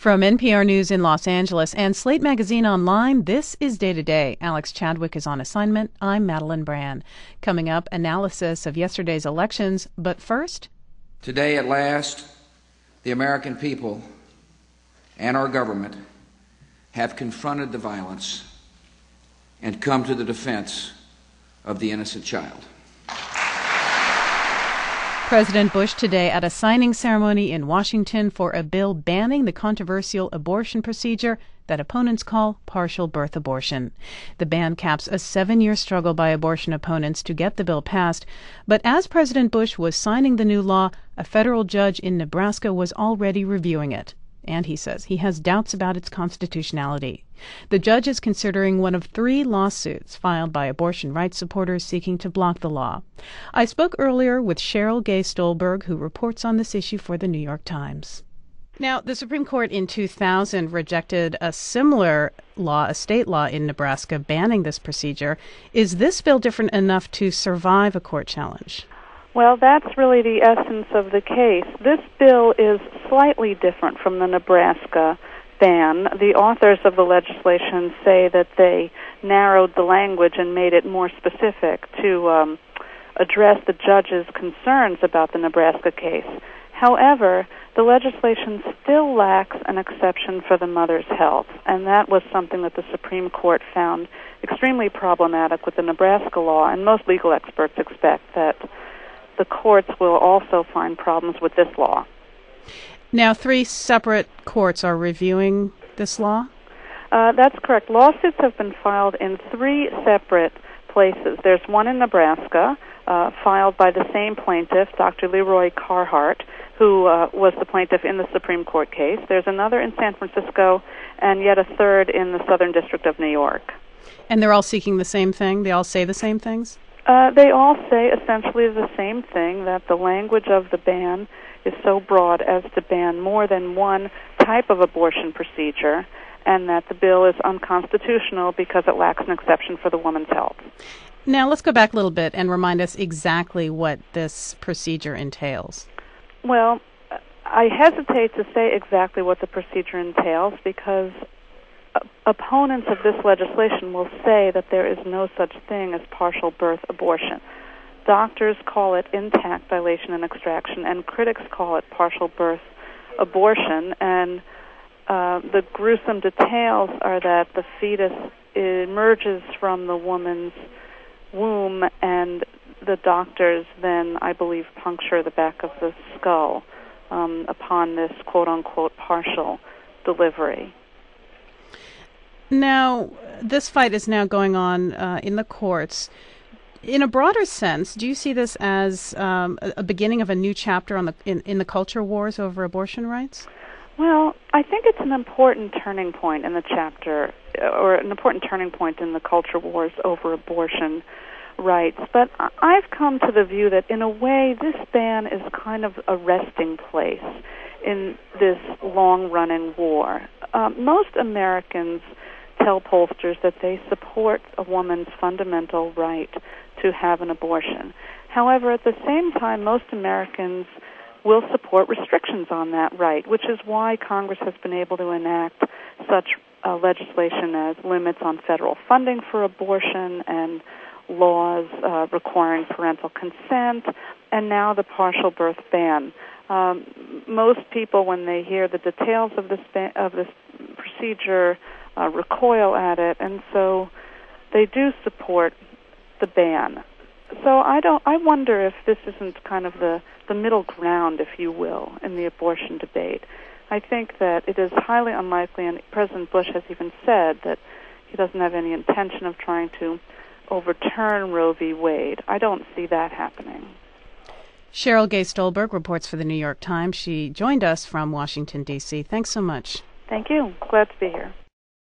From NPR News in Los Angeles and Slate Magazine Online, this is Day to Day. Alex Chadwick is on assignment. I'm Madeline Brand. Coming up, analysis of yesterday's elections. But first, today at last, the American people and our government have confronted the violence and come to the defense of the innocent child. President Bush today at a signing ceremony in Washington for a bill banning the controversial abortion procedure that opponents call partial birth abortion. The ban caps a 7-year struggle by abortion opponents to get the bill passed. But as President Bush was signing the new law, a federal judge in Nebraska was already reviewing it. And he says he has doubts about its constitutionality. The judge is considering one of 3 lawsuits filed by abortion rights supporters seeking to block the law. I spoke earlier with Cheryl Gay Stolberg, who reports on this issue for the New York Times. Now, the Supreme Court in 2000 rejected a similar law, a state law in Nebraska, banning this procedure. Is this bill different enough to survive a court challenge? Well, that's really the essence of the case. This bill is slightly different from the Nebraska ban. The authors of the legislation say that they narrowed the language and made it more specific to address the judge's concerns about the Nebraska case. However, the legislation still lacks an exception for the mother's health, and that was something that the Supreme Court found extremely problematic with the Nebraska law, and most legal experts expect that the courts will also find problems with this law. Now, 3 separate courts are reviewing this law? That's correct. Lawsuits have been filed in 3 separate places. There's one in Nebraska, filed by the same plaintiff, Dr. Leroy Carhart, who was the plaintiff in the Supreme Court case. There's another in San Francisco, and yet a third in the Southern District of New York. And they're all seeking the same thing? They all say the same things? They all say essentially the same thing, that the language of the ban is so broad as to ban more than one type of abortion procedure, and that the bill is unconstitutional because it lacks an exception for the woman's health. Now, let's go back a little bit and remind us exactly what this procedure entails. Well, I hesitate to say exactly what the procedure entails because opponents of this legislation will say that there is no such thing as partial birth abortion. Doctors call it intact dilation and extraction, and critics call it partial birth abortion. And the gruesome details are that the fetus emerges from the woman's womb, and the doctors then, I believe, puncture the back of the skull upon this quote-unquote partial delivery. Now, this fight is now going on in the courts. In a broader sense, do you see this as a beginning of a new chapter in the culture wars over abortion rights? Well, I think it's an important turning point in the chapter, or an important turning point in the culture wars over abortion rights. But I've come to the view that, in a way, this ban is kind of a resting place in this long-running war. Most Americans tell pollsters that they support a woman's fundamental right to have an abortion. However, at the same time, most Americans will support restrictions on that right, which is why Congress has been able to enact such legislation as limits on federal funding for abortion and laws requiring parental consent, and now the partial birth ban. Most people, when they hear the details of this procedure, recoil at it, and so they do support the ban. So I wonder if this isn't kind of the middle ground, if you will, in the abortion debate. I think that it is highly unlikely, and President Bush has even said that he doesn't have any intention of trying to overturn Roe v. Wade. I don't see that happening. Cheryl Gay Stolberg reports for the New York Times. She joined us from Washington, D.C. Thanks so much. Thank you. Glad to be here.